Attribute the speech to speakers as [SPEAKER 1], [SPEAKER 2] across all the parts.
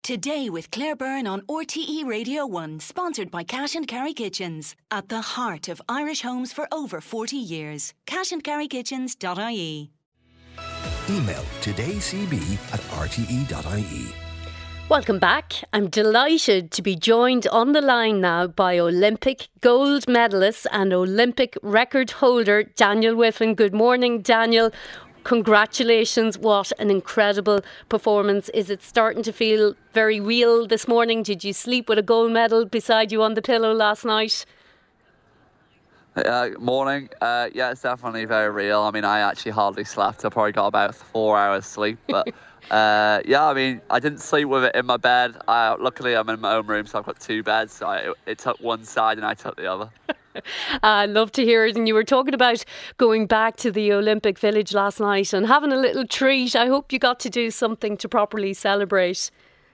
[SPEAKER 1] Today with Claire Byrne on RTE Radio 1, sponsored by Cash and Carry Kitchens. At the heart of Irish homes for over 40 years. cashandcarrykitchens.ie.
[SPEAKER 2] Email todayscb@rte.ie.
[SPEAKER 3] Welcome back. I'm delighted to be joined on the line now by Olympic gold medalist and Olympic record holder Daniel Wiffen. Good morning, Daniel. Congratulations. What an incredible performance. Is it starting to feel very real this morning? Did you sleep with a gold medal beside you on the pillow last night?
[SPEAKER 4] Morning. Yeah, it's definitely very real. I mean, I actually hardly slept. I probably got about 4 hours sleep. But yeah, I mean, I didn't sleep with it in my bed. Luckily, I'm in my own room, so I've got two beds. So it took one side and I took the other.
[SPEAKER 3] I love to hear it. And you were talking about going back to the Olympic Village last night and having a little treat. I hope you got to do something to properly celebrate.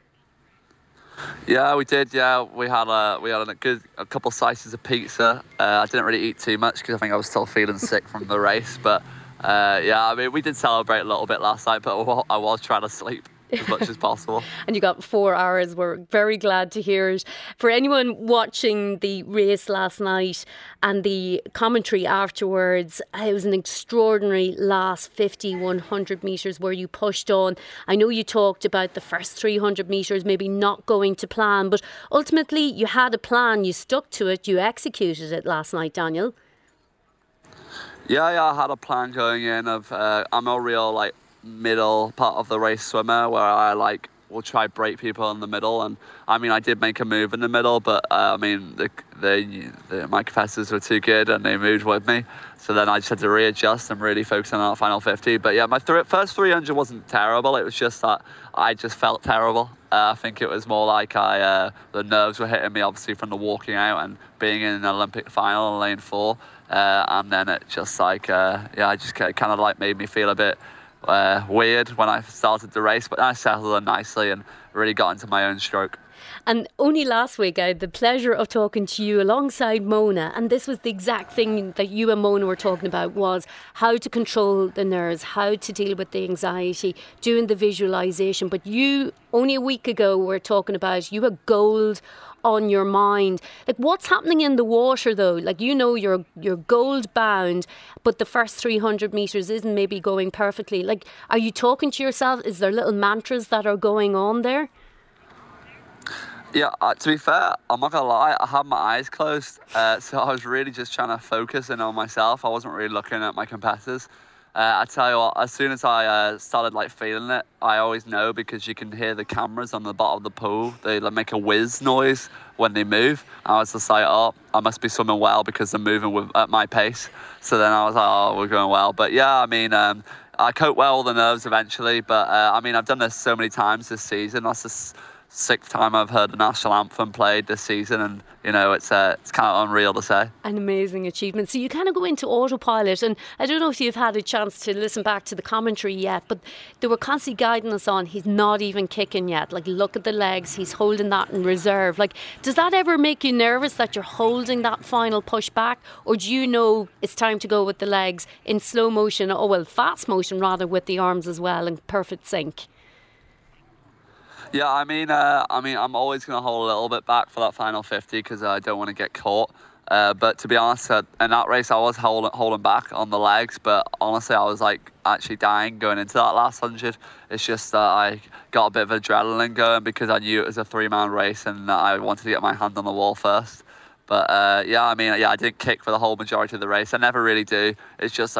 [SPEAKER 4] Yeah, we did. Yeah, we had a couple slices of pizza. I didn't really eat too much because I think I was still feeling sick from the race. But yeah, I mean, we did celebrate a little bit last night, but I was trying to sleep as much as possible. And
[SPEAKER 3] you got 4 hours. We're very glad to hear it. For anyone watching the race last night and the commentary afterwards, it was an extraordinary last 50, 100 metres where you pushed on. I know you talked about the first 300 metres maybe not going to plan, but ultimately you had a plan, you stuck to it, you executed it last night, Daniel.
[SPEAKER 4] Yeah, I had a plan going in of I'm a real middle part of the race swimmer where I will try break people in the middle, and I mean I did make a move in the middle, but I mean my competitors were too good and they moved with me, so then I just had to readjust and really focus on that final 50. But yeah, my first 300 wasn't terrible. It was just that I just felt terrible. I think it was more like the nerves were hitting me, obviously from the walking out and being in an Olympic final in lane 4, and then it just I just kind of made me feel a bit weird when I started the race, but I settled in nicely and really got into my own stroke.
[SPEAKER 3] And only last week I had the pleasure of talking to you alongside Mona, and this was the exact thing that you and Mona were talking about, was how to control the nerves, how to deal with the anxiety, doing the visualisation. But you, only a week ago, were talking about you had gold on your mind. What's happening in the water though? You're gold bound, but the first 300 metres isn't maybe going perfectly. Are you talking to yourself? Is there little mantras that are going on there?
[SPEAKER 4] Yeah, to be fair, I'm not gonna lie, I had my eyes closed, so I was really just trying to focus in on myself. I wasn't really looking at my competitors. I tell you what, as soon as I started feeling it, I always know because you can hear the cameras on the bottom of the pool. They make a whiz noise when they move. I was just like, oh, I must be swimming well because they're moving at my pace. So then I was like, oh, we're going well. But yeah, I mean, I cope well with the nerves eventually. But I mean, I've done this so many times this season. That's the sixth time I've heard the national anthem played this season, and it's kind of unreal to say.
[SPEAKER 3] An amazing achievement. So you kind of go into autopilot, and I don't know if you've had a chance to listen back to the commentary yet, but they were constantly guiding us on he's not even kicking yet. Look at the legs, he's holding that in reserve. Does that ever make you nervous that you're holding that final push back, or do you know it's time to go with the legs in slow motion, fast motion rather, with the arms as well in perfect sync?
[SPEAKER 4] Yeah, I mean, I'm always going to hold a little bit back for that final 50 because I don't want to get caught. But to be honest, in that race, I was holding back on the legs. But honestly, I was actually dying going into that last 100. It's just that I got a bit of adrenaline going because I knew it was a 3-man race and I wanted to get my hand on the wall first. But I didn't kick for the whole majority of the race. I never really do. It's just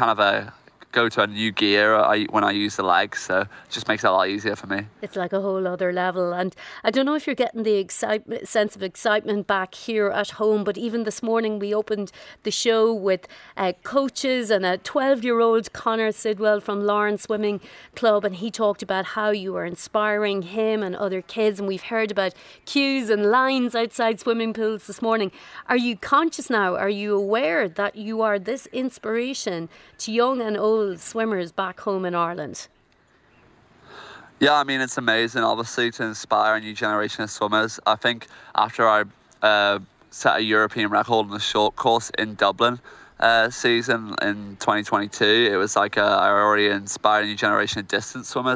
[SPEAKER 4] go to a new gear when I use the legs, so it just makes it a lot easier for me.
[SPEAKER 3] It's like a whole other level, and I don't know if you're getting the sense of excitement back here at home, but even this morning we opened the show with coaches and a 12-year-old Connor Sidwell from Lauren Swimming Club, and he talked about how you are inspiring him and other kids, and we've heard about queues and lines outside swimming pools this morning. Are you conscious now? Are you aware that you are this inspiration to young and old swimmers back home in Ireland?
[SPEAKER 4] Yeah, I mean, it's amazing, obviously, to inspire a new generation of swimmers. I think after I set a European record in the short course in Dublin season in 2022, it was I already inspired a new generation of distance swimmers.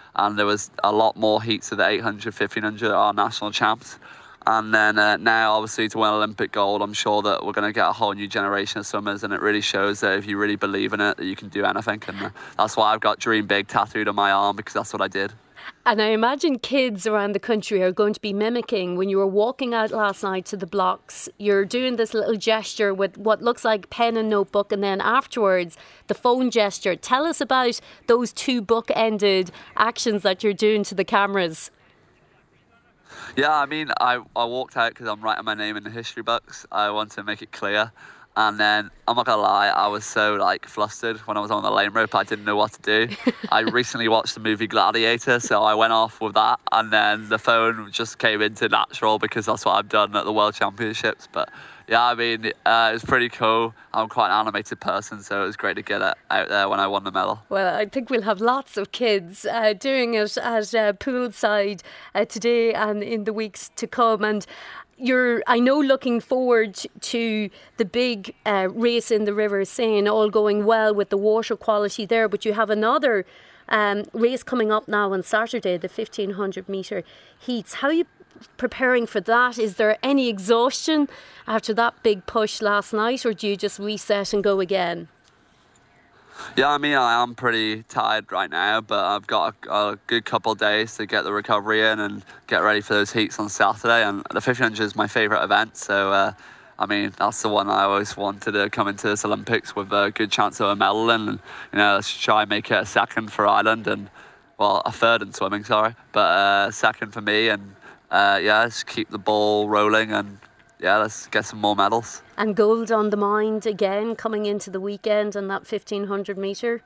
[SPEAKER 4] and there was a lot more heats of the 800, 1500 that are national champs. And then now, obviously, to win Olympic gold, I'm sure that we're going to get a whole new generation of swimmers, and it really shows that if you really believe in it, that you can do anything. And that's why I've got Dream Big tattooed on my arm, because that's what I did.
[SPEAKER 3] And I imagine kids around the country are going to be mimicking when you were walking out last night to the blocks. You're doing this little gesture with what looks like pen and notebook, and then afterwards the phone gesture. Tell us about those two book-ended actions that you're doing to the cameras.
[SPEAKER 4] Yeah, I mean, I walked out because I'm writing my name in the history books. I want to make it clear. And then, I'm not gonna lie, I was so flustered when I was on the lane rope, I didn't know what to do. I recently watched the movie Gladiator, so I went off with that, and then the phone just came into natural because that's what I've done at the World Championships. But yeah, I mean, it was pretty cool. I'm quite an animated person, so it was great to get it out there when I won the medal.
[SPEAKER 3] Well, I think we'll have lots of kids doing it at poolside today and in the weeks to come. And you're, I know, looking forward to the big race in the River Seine, all going well with the water quality there. But you have another race coming up now on Saturday, the 1500 metre heats. How are you preparing for that? Is there any exhaustion after that big push last night, or do you just reset and go again?
[SPEAKER 4] Yeah, I mean, I am pretty tired right now, but I've got a good couple of days to get the recovery in and get ready for those heats on Saturday. And the 1500 is my favourite event, so I mean, that's the one I always wanted to come into this Olympics with a good chance of a medal in, and let's try and make it a second for Ireland, and well, a third in swimming, sorry, but second for me, and yeah, let's keep the ball rolling, and yeah, let's get some more medals.
[SPEAKER 3] And gold on the mind again coming into the weekend on that 1500 metre?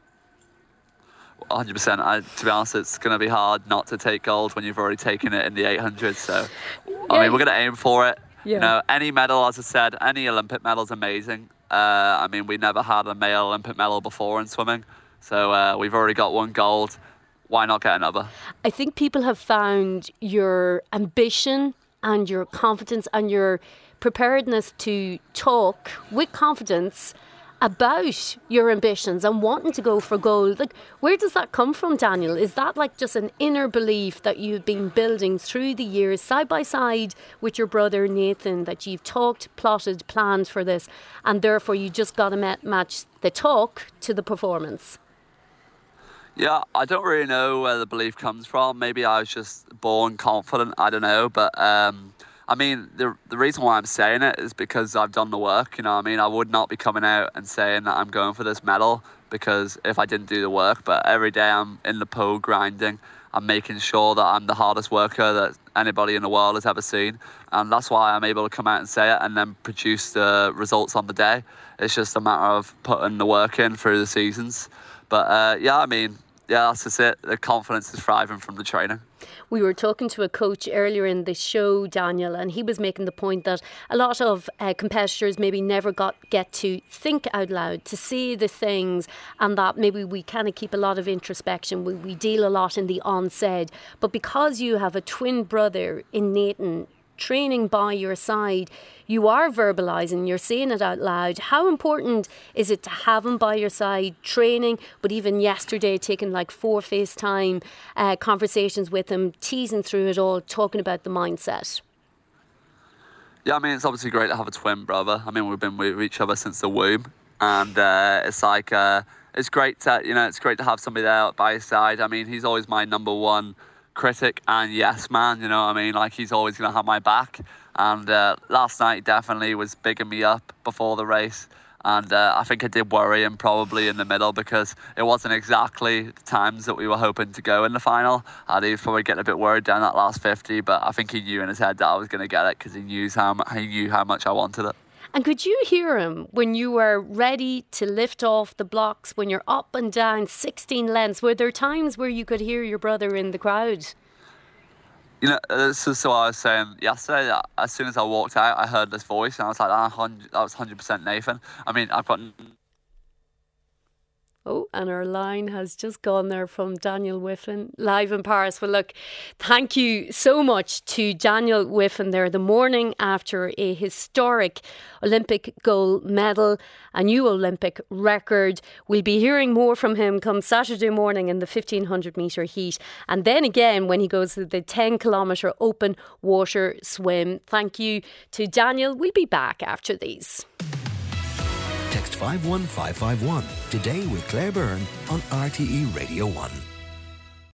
[SPEAKER 4] 100%. To be honest, it's going to be hard not to take gold when you've already taken it in the 800. So, I mean, we're going to aim for it. Yeah. Any medal, as I said, any Olympic medal is amazing. I mean, we never had a male Olympic medal before in swimming. So we've already got one gold. Why not get another? I
[SPEAKER 3] think people have found your ambition and your confidence and your preparedness to talk with confidence about your ambitions and wanting to go for gold. Like, where does that come from, Daniel? Is that like just an inner belief that you've been building through the years, side by side with your brother Nathan, that you've talked, plotted, planned for this, and therefore you just got to match the talk to the performance?
[SPEAKER 4] Yeah, I don't really know where the belief comes from. Maybe I was just born confident, I don't know. But, I mean, the reason why I'm saying it is because I've done the work, I mean? I would not be coming out and saying that I'm going for this medal because if I didn't do the work. But every day I'm in the pool grinding. I'm making sure that I'm the hardest worker that anybody in the world has ever seen. And that's why I'm able to come out and say it and then produce the results on the day. It's just a matter of putting the work in through the seasons. But, yeah, I mean, yeah, that's just it. The confidence is thriving from the training.
[SPEAKER 3] We were talking to a coach earlier in the show, Daniel, and he was making the point that a lot of competitors maybe never get to think out loud, to see the things, and that maybe we kind of keep a lot of introspection. We deal a lot in the unsaid. But because you have a twin brother in Nathan training by your side, you are verbalising, you're saying it out loud. How important is it to have him by your side training, but even yesterday taking like 4 FaceTime conversations with him, teasing through it all, talking about the mindset?
[SPEAKER 4] Yeah, I mean, it's obviously great to have a twin brother. I mean, we've been with each other since the womb, and it's like it's great to it's great to have somebody there by his side. I mean, he's always my number one critic and yes man, what I mean? Like, he's always going to have my back. And last night definitely was bigging me up before the race. And I think I did worry him probably in the middle because it wasn't exactly the times that we were hoping to go in the final. He was probably getting a bit worried down that last 50, but I think he knew in his head that I was going to get it because he knew how much I wanted it.
[SPEAKER 3] And could you hear him when you were ready to lift off the blocks, when you're up and down 16 lengths? Were there times where you could hear your brother in the crowd?
[SPEAKER 4] This is what I was saying yesterday. That as soon as I walked out, I heard this voice, and I was like, that was 100% Nathan. I mean, I've got...
[SPEAKER 3] Oh, and our line has just gone there from Daniel Whiffen, live in Paris. Well, look, thank you so much to Daniel Whiffen there, the morning after a historic Olympic gold medal, a new Olympic record. We'll be hearing more from him come Saturday morning in the 1500 metre heat. And then again when he goes to the 10 kilometre open water swim. Thank you to Daniel. We'll be back after these.
[SPEAKER 2] Text 51551 today with Claire Byrne on RTE Radio 1.